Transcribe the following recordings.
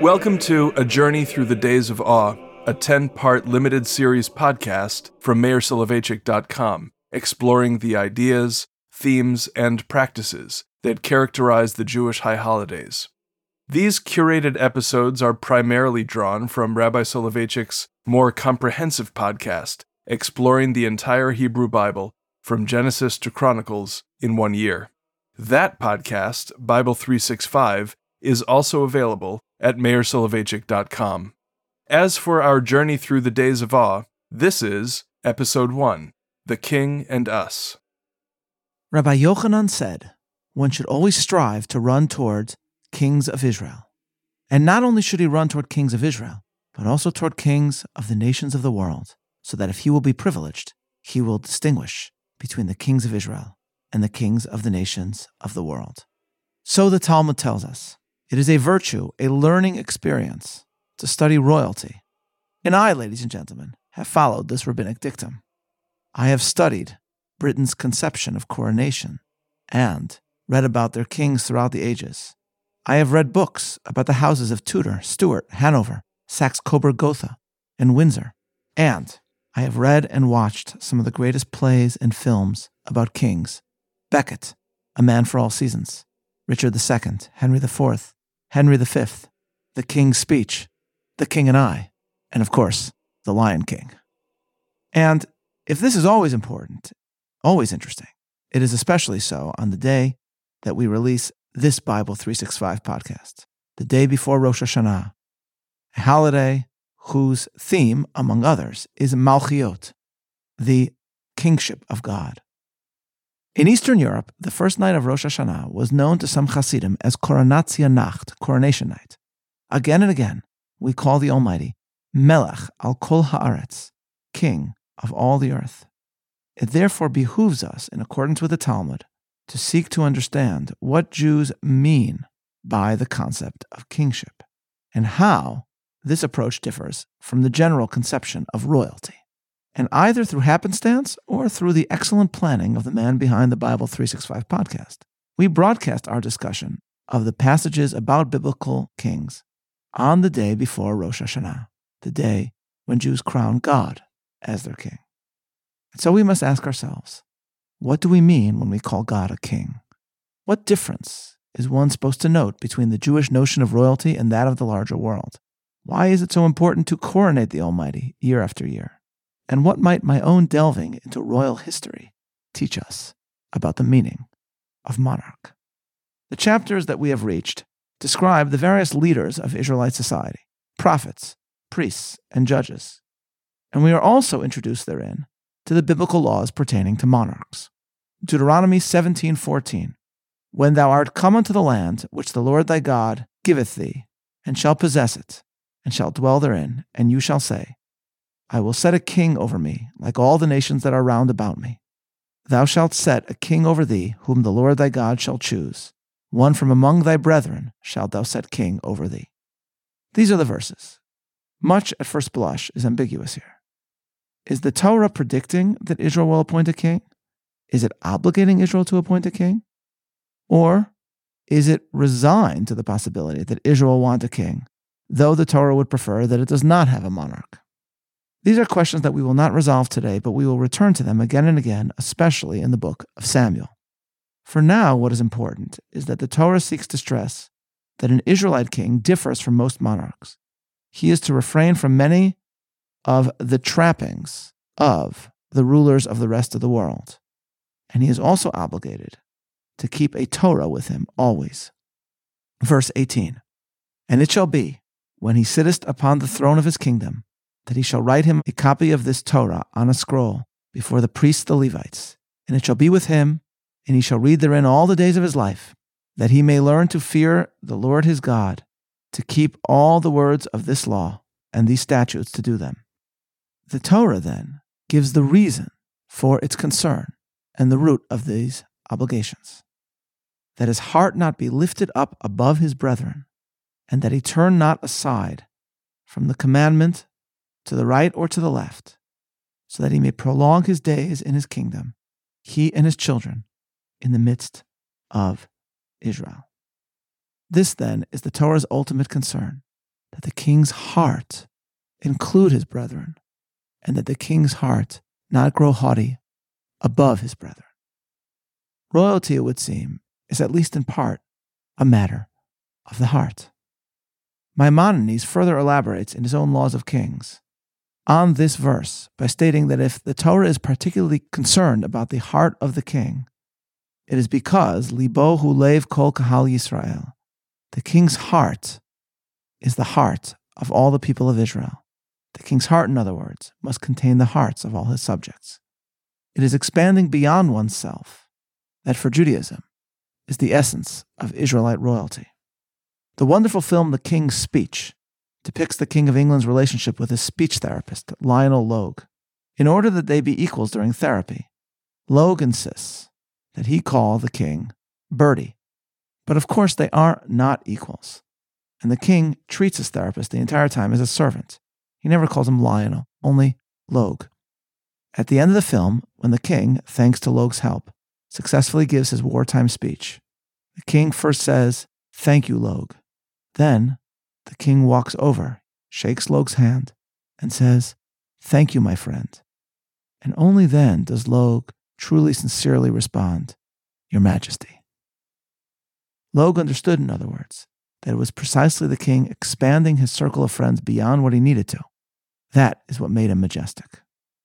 Welcome to A Journey Through the Days of Awe, a 10-part limited series podcast from MeirSoloveitchik.com, exploring the ideas, themes, and practices that characterize the Jewish high holidays. These curated episodes are primarily drawn from Rabbi Soloveitchik's more comprehensive podcast, exploring the entire Hebrew Bible from Genesis to Chronicles in 1 year. That podcast, Bible 365, is also available at MeirSoloveitchik.com. As for our journey through the days of awe, this is Episode 1, The King and Us. Rabbi Yochanan said, one should always strive to run toward kings of Israel. And not only should he run toward kings of Israel, but also toward kings of the nations of the world, so that if he will be privileged, he will distinguish between the kings of Israel and the kings of the nations of the world. So the Talmud tells us, it is a virtue, a learning experience, to study royalty. And I, ladies and gentlemen, have followed this rabbinic dictum. I have studied Britain's conception of coronation and read about their kings throughout the ages. I have read books about the houses of Tudor, Stuart, Hanover, Saxe-Coburg-Gotha, and Windsor. And I have read and watched some of the greatest plays and films about kings. Becket, A Man for All Seasons, Richard II, Henry IV, Henry V, The King's Speech, The King and I, and of course, The Lion King. And if this is always important, always interesting, it is especially so on the day that we release this Bible 365 podcast, the day before Rosh Hashanah, a holiday whose theme, among others, is Malchiot, the kingship of God. In Eastern Europe, the first night of Rosh Hashanah was known to some Hasidim as Koronatia Nacht, coronation night. Again and again, we call the Almighty Melech al Kol Haaretz, King of all the earth. It therefore behooves us, in accordance with the Talmud, to seek to understand what Jews mean by the concept of kingship, and how this approach differs from the general conception of royalty. And either through happenstance or through the excellent planning of the man behind the Bible 365 podcast, we broadcast our discussion of the passages about biblical kings on the day before Rosh Hashanah, the day when Jews crown God as their king. And so we must ask ourselves, what do we mean when we call God a king? What difference is one supposed to note between the Jewish notion of royalty and that of the larger world? Why is it so important to coronate the Almighty year after year? And what might my own delving into royal history teach us about the meaning of monarch? The chapters that we have reached describe the various leaders of Israelite society, prophets, priests, and judges. And we are also introduced therein to the biblical laws pertaining to monarchs. Deuteronomy 17:14, when thou art come unto the land which the Lord thy God giveth thee, and shall possess it, and shall dwell therein, and you shall say, I will set a king over me, like all the nations that are round about me. Thou shalt set a king over thee, whom the Lord thy God shall choose. One from among thy brethren shalt thou set king over thee. These are the verses. Much at first blush is ambiguous here. Is the Torah predicting that Israel will appoint a king? Is it obligating Israel to appoint a king? Or is it resigned to the possibility that Israel will want a king, though the Torah would prefer that it does not have a monarch? These are questions that we will not resolve today, but we will return to them again and again, especially in the book of Samuel. For now, what is important is that the Torah seeks to stress that an Israelite king differs from most monarchs. He is to refrain from many of the trappings of the rulers of the rest of the world, and he is also obligated to keep a Torah with him always. Verse 18, and it shall be, when he sitteth upon the throne of his kingdom, that he shall write him a copy of this Torah on a scroll before the priests the Levites, and it shall be with him, and he shall read therein all the days of his life, that he may learn to fear the Lord his God, to keep all the words of this law and these statutes to do them. The Torah, then, gives the reason for its concern and the root of these obligations, that his heart not be lifted up above his brethren, and that he turn not aside from the commandment to the right or to the left, so that he may prolong his days in his kingdom, he and his children, in the midst of Israel. This, then, is the Torah's ultimate concern, that the king's heart include his brethren, and that the king's heart not grow haughty above his brethren. Royalty, it would seem, is at least in part a matter of the heart. Maimonides further elaborates in his own Laws of Kings on this verse by stating that if the Torah is particularly concerned about the heart of the king, it is because libo hu lev kol kahal Yisrael, the king's heart is the heart of all the people of Israel. The king's heart, in other words, must contain the hearts of all his subjects. It is expanding beyond oneself that for Judaism is the essence of Israelite royalty. The wonderful film The King's Speech depicts the King of England's relationship with his speech therapist, Lionel Logue. In order that they be equals during therapy, Logue insists that he call the king Bertie. But of course they are not equals. And the king treats his therapist the entire time as a servant. He never calls him Lionel, only Logue. At the end of the film, when the king, thanks to Logue's help, successfully gives his wartime speech, the king first says, "Thank you, Logue." Then the king walks over, shakes Logue's hand, and says, "Thank you, my friend." And only then does Logue truly sincerely respond, "Your Majesty." Logue understood, in other words, that it was precisely the king expanding his circle of friends beyond what he needed to. That is what made him majestic.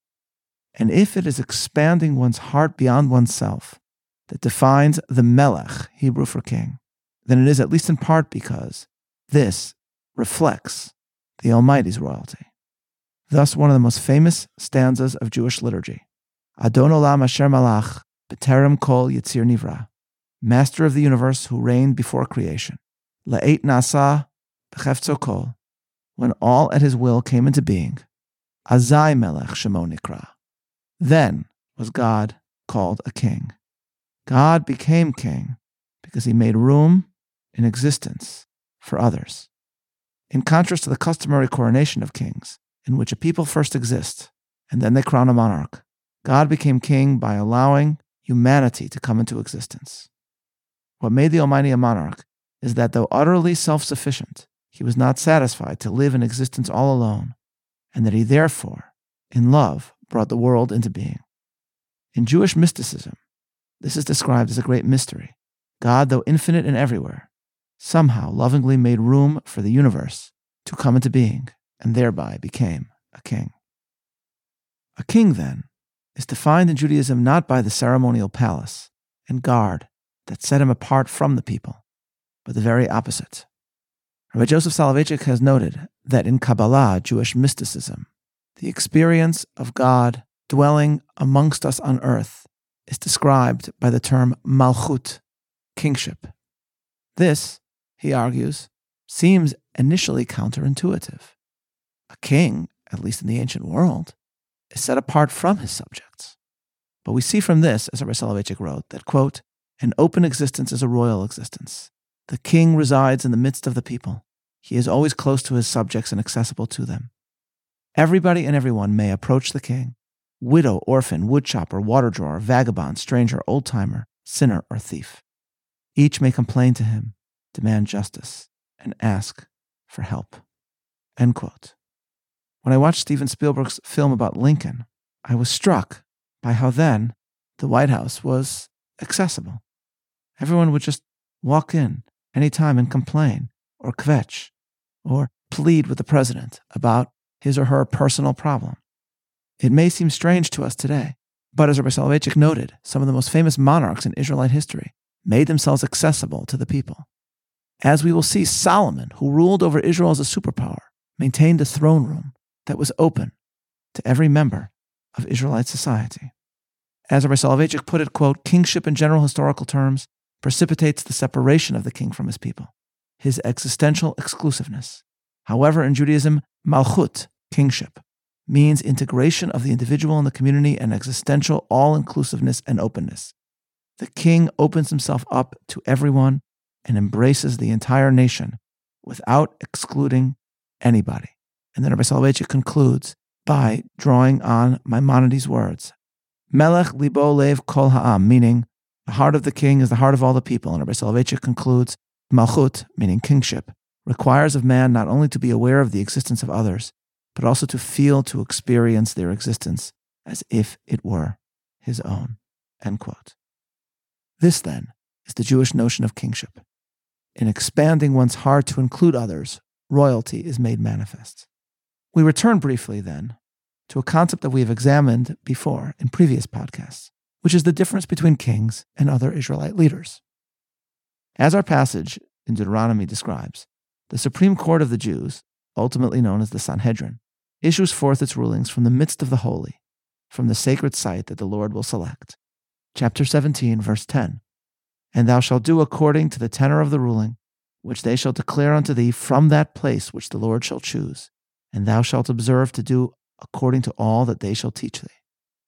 And if it is expanding one's heart beyond oneself that defines the melech, Hebrew for king, then it is at least in part because this reflects the Almighty's royalty. Thus, one of the most famous stanzas of Jewish liturgy, Adon Olam Asher Malach B'terem Kol Yitzir Nivra, Master of the universe who reigned before creation, La'et Nasa B'chefzo Kol, when all at his will came into being, Azai Melech Shemo Nikra, then was God called a king. God became king because he made room in existence for others. In contrast to the customary coronation of kings, in which a people first exist and then they crown a monarch, God became king by allowing humanity to come into existence. What made the Almighty a monarch is that though utterly self-sufficient, he was not satisfied to live in existence all alone, and that he therefore, in love, brought the world into being. In Jewish mysticism, this is described as a great mystery. God, though infinite and everywhere, somehow lovingly made room for the universe to come into being, and thereby became a king. A king, then, is defined in Judaism not by the ceremonial palace and guard that set him apart from the people, but the very opposite. Rabbi Joseph Soloveitchik has noted that in Kabbalah, Jewish mysticism, the experience of God dwelling amongst us on earth is described by the term malchut, kingship. This, he argues, seems initially counterintuitive. A king, at least in the ancient world, is set apart from his subjects. But we see from this, as Rabbi Soloveitchik wrote, that, quote, an open existence is a royal existence. The king resides in the midst of the people. He is always close to his subjects and accessible to them. Everybody and everyone may approach the king, widow, orphan, woodchopper, water drawer, vagabond, stranger, old-timer, sinner, or thief. Each may complain to him, demand justice, and ask for help. End quote. When I watched Steven Spielberg's film about Lincoln, I was struck by how then the White House was accessible. Everyone would just walk in anytime and complain, or kvetch, or plead with the president about his or her personal problem. It may seem strange to us today, but as Rabbi Soloveitchik noted, some of the most famous monarchs in Israelite history made themselves accessible to the people. As we will see, Solomon, who ruled over Israel as a superpower, maintained a throne room that was open to every member of Israelite society. As Rabbi Soloveitchik put it, quote, kingship in general historical terms precipitates the separation of the king from his people, his existential exclusiveness. However, in Judaism, malchut, kingship, means integration of the individual in the community and existential all-inclusiveness and openness. The king opens himself up to everyone and embraces the entire nation without excluding anybody. And then Rabbi Soloveitchik concludes by drawing on Maimonides' words, Melech libo lev kol ha'am, meaning the heart of the king is the heart of all the people. And Rabbi Soloveitchik concludes, Malchut, meaning kingship, requires of man not only to be aware of the existence of others, but also to feel, to experience their existence as if it were his own." End quote. This, then, is the Jewish notion of kingship. In expanding one's heart to include others, royalty is made manifest. We return briefly, then, to a concept that we have examined before in previous podcasts, which is the difference between kings and other Israelite leaders. As our passage in Deuteronomy describes, the Supreme Court of the Jews, ultimately known as the Sanhedrin, issues forth its rulings from the midst of the holy, from the sacred site that the Lord will select. Chapter 17, verse 10. "And thou shalt do according to the tenor of the ruling, which they shall declare unto thee from that place which the Lord shall choose, and thou shalt observe to do according to all that they shall teach thee."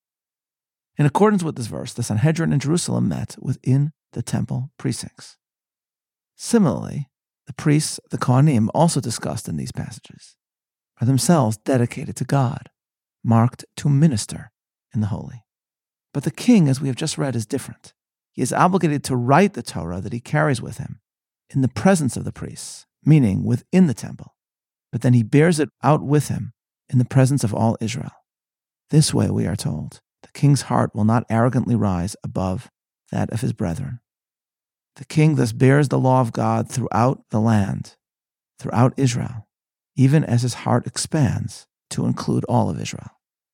In accordance with this verse, the Sanhedrin in Jerusalem met within the temple precincts. Similarly, the priests, the Kohanim, also discussed in these passages, are themselves dedicated to God, marked to minister in the holy. But the king, as we have just read, is different. He is obligated to write the Torah that he carries with him in the presence of the priests, meaning within the temple, but then he bears it out with him in the presence of all Israel. This way, we are told, the king's heart will not arrogantly rise above that of his brethren. The king thus bears the law of God throughout the land, throughout Israel, even as his heart expands to include all of Israel.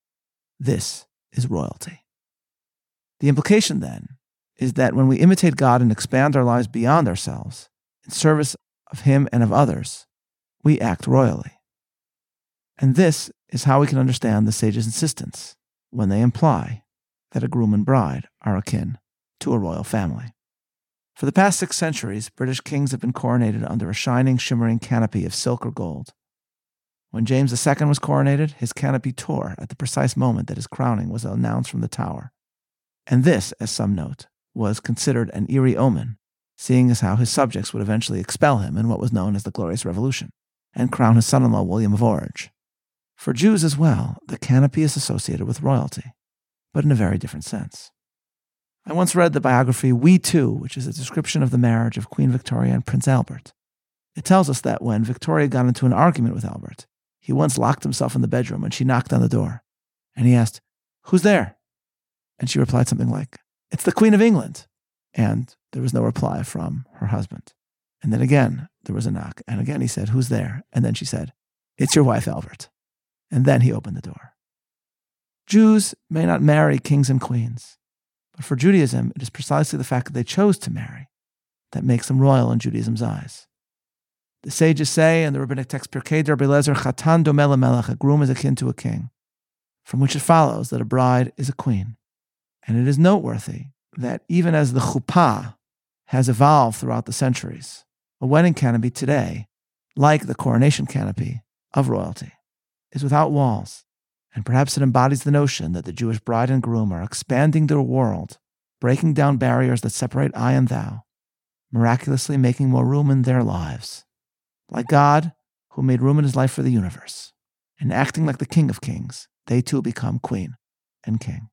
This is royalty. The implication, then, is that when we imitate God and expand our lives beyond ourselves, in service of him and of others, we act royally. And this is how we can understand the sage's insistence when they imply that a groom and bride are akin to a royal family. For the past 6 centuries, British kings have been coronated under a shining, shimmering canopy of silk or gold. When James II was coronated, his canopy tore at the precise moment that his crowning was announced from the tower. And this, as some note, was considered an eerie omen, seeing as how his subjects would eventually expel him in what was known as the Glorious Revolution, and crown his son-in-law William of Orange. For Jews as well, the canopy is associated with royalty, but in a very different sense. I once read the biography We Two, which is a description of the marriage of Queen Victoria and Prince Albert. It tells us that when Victoria got into an argument with Albert, he once locked himself in the bedroom when she knocked on the door, and he asked, "Who's there?" And she replied something like, "It's the Queen of England." And there was no reply from her husband. And then again, there was a knock, and again he said, "Who's there?" And then she said, "It's your wife, Albert." And then he opened the door. Jews may not marry kings and queens, but for Judaism, it is precisely the fact that they chose to marry that makes them royal in Judaism's eyes. The sages say in the rabbinic text Pirkei de Rabbi Eliezer, "Chatan domeh lemelech," a groom is akin to a king, from which it follows that a bride is a queen. And it is noteworthy that even as the chuppah has evolved throughout the centuries, a wedding canopy today, like the coronation canopy of royalty, is without walls, and perhaps it embodies the notion that the Jewish bride and groom are expanding their world, breaking down barriers that separate I and thou, miraculously making more room in their lives. Like God, who made room in his life for the universe, and acting like the King of Kings, they too become queen and king.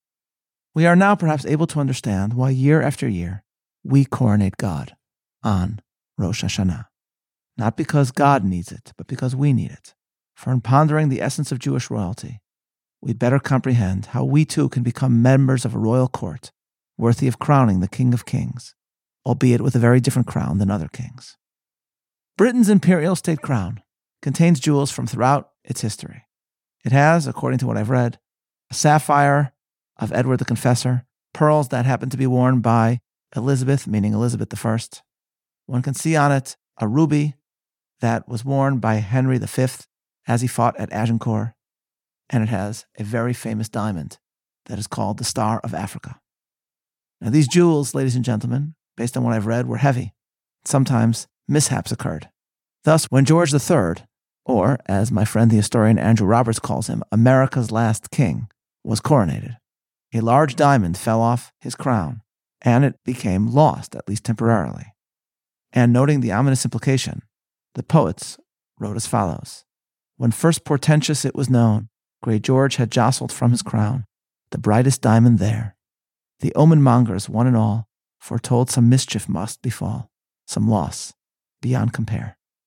We are now perhaps able to understand why year after year we coronate God on Rosh Hashanah. Not because God needs it, but because we need it. For in pondering the essence of Jewish royalty, we better comprehend how we too can become members of a royal court worthy of crowning the King of Kings, albeit with a very different crown than other kings. Britain's imperial state crown contains jewels from throughout its history. It has, according to what I've read, a sapphire of Edward the Confessor, pearls that happen to be worn by Elizabeth, meaning Elizabeth I. One can see on it a ruby that was worn by Henry V as he fought at Agincourt, and it has a very famous diamond that is called the Star of Africa. Now, these jewels, ladies and gentlemen, based on what I've read, were heavy. Sometimes mishaps occurred. Thus, when George III, or as my friend the historian Andrew Roberts calls him, America's last king, was coronated, a large diamond fell off his crown, and it became lost, at least temporarily. And noting the ominous implication, the poets wrote as follows: "When first portentous it was known, great George had jostled from his crown the brightest diamond there. The omen mongers, one and all, foretold some mischief must befall, some loss beyond compare."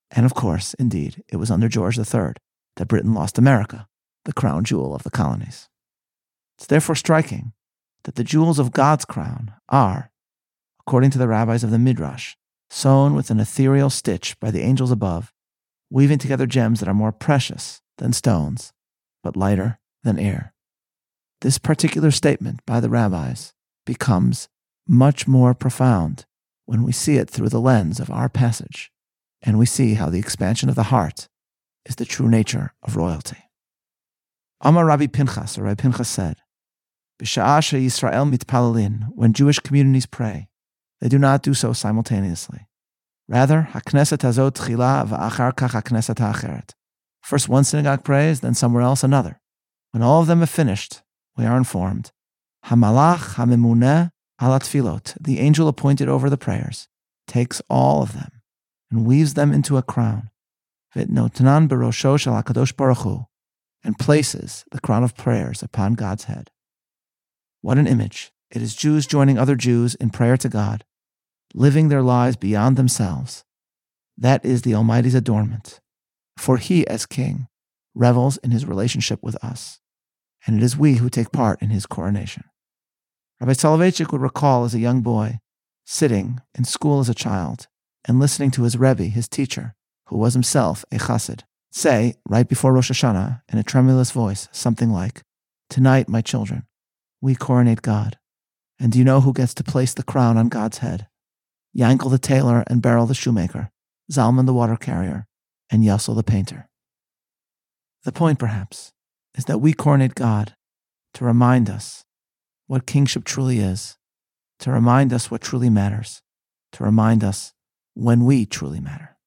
And of course, indeed, it was under George III that Britain lost America, the crown jewel of the colonies. It's therefore striking that the jewels of God's crown are, according to the rabbis of the Midrash, sewn with an ethereal stitch by the angels above, weaving together gems that are more precious than stones, but lighter than air. This particular statement by the rabbis becomes much more profound when we see it through the lens of our passage, and we see how the expansion of the heart is the true nature of royalty. Amar Rabbi Pinchas, or Rabbi Pinchas said, B'sha'ah she'Yisrael mitpalalin, when Jewish communities pray, they do not do so simultaneously. Rather, HaKnesset hazot tchila v'achar kach HaKnesset ha'acheret. First one synagogue prays, then somewhere else another. When all of them have finished, we are informed, HaMalach HaMemuneh ala tfilot, the angel appointed over the prayers, takes all of them and weaves them into a crown, v'notnan berosho shel HaKadosh Baruch Hu, and places the crown of prayers upon God's head. What an image. It is Jews joining other Jews in prayer to God, living their lives beyond themselves. That is the Almighty's adornment, for He, as King, revels in His relationship with us, and it is we who take part in His coronation. Rabbi Soloveitchik would recall as a young boy, sitting in school as a child, and listening to his Rebbe, his teacher, who was himself a chassid, say, right before Rosh Hashanah, in a tremulous voice, something like, "Tonight, my children, we coronate God. And do you know who gets to place the crown on God's head? Yankel the tailor and Beryl the shoemaker, Zalman the water carrier, and Yassel the painter." The point, perhaps, is that we coronate God to remind us what kingship truly is, to remind us what truly matters, to remind us when we truly matter.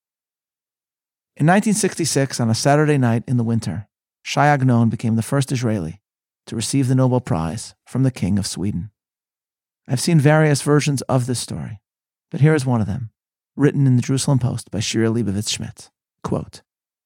In 1966, on a Saturday night in the winter, Shai Agnon became the first Israeli to receive the Nobel Prize from the King of Sweden. I've seen various versions of this story, but here is one of them, written in the Jerusalem Post by Shira Leibovitz Schmidt. Quote,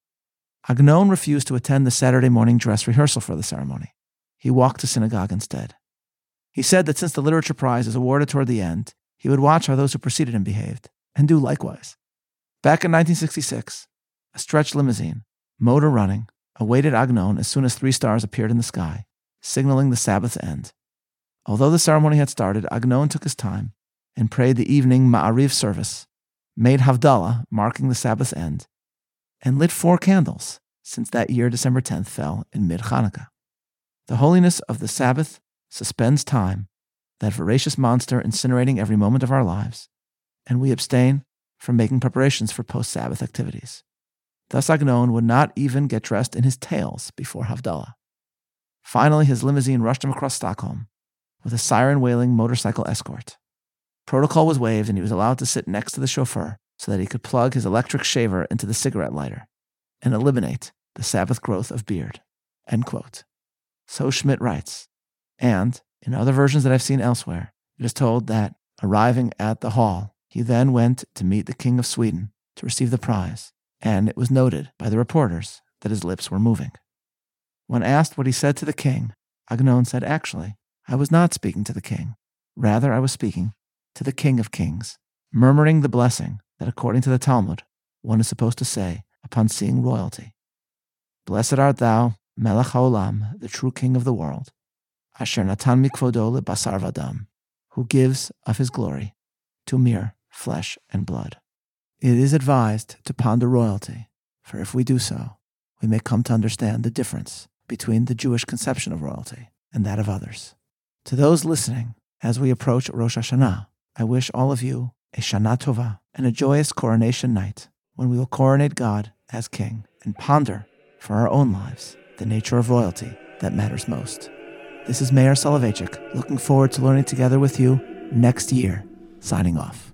Agnon refused to attend the Saturday morning dress rehearsal for the ceremony. He walked to synagogue instead. He said that since the Literature Prize is awarded toward the end, he would watch how those who preceded him behaved, and do likewise. Back in 1966, a stretched limousine, motor running, awaited Agnon as soon as 3 stars appeared in the sky, signaling the Sabbath's end. Although the ceremony had started, Agnon took his time and prayed the evening Ma'ariv service, made Havdalah, marking the Sabbath's end, and lit 4 candles, since that year December 10th fell in mid-Hanukkah. The holiness of the Sabbath suspends time, that voracious monster incinerating every moment of our lives, and we abstain from making preparations for post-Sabbath activities. Thus Agnon would not even get dressed in his tails before Havdalah. Finally, his limousine rushed him across Stockholm with a siren-wailing motorcycle escort. Protocol was waived, and he was allowed to sit next to the chauffeur so that he could plug his electric shaver into the cigarette lighter and eliminate the Sabbath growth of beard. End quote. So Schmidt writes, and in other versions that I've seen elsewhere, it is told that, arriving at the hall, he then went to meet the King of Sweden to receive the prize, and it was noted by the reporters that his lips were moving. When asked what he said to the king, Agnon said, "Actually, I was not speaking to the king. Rather, I was speaking to the King of Kings, murmuring the blessing that, according to the Talmud, one is supposed to say upon seeing royalty. Blessed art thou, Melech HaOlam, the true King of the world, Asher natan mikvodo lebasar v'dam, who gives of his glory to mere flesh and blood." It is advised to ponder royalty, for if we do so, we may come to understand the difference between the Jewish conception of royalty and that of others. To those listening, as we approach Rosh Hashanah, I wish all of you a Shana Tova and a joyous coronation night when we will coronate God as King and ponder for our own lives the nature of royalty that matters most. This is Meir Soloveichik, looking forward to learning together with you next year. Signing off.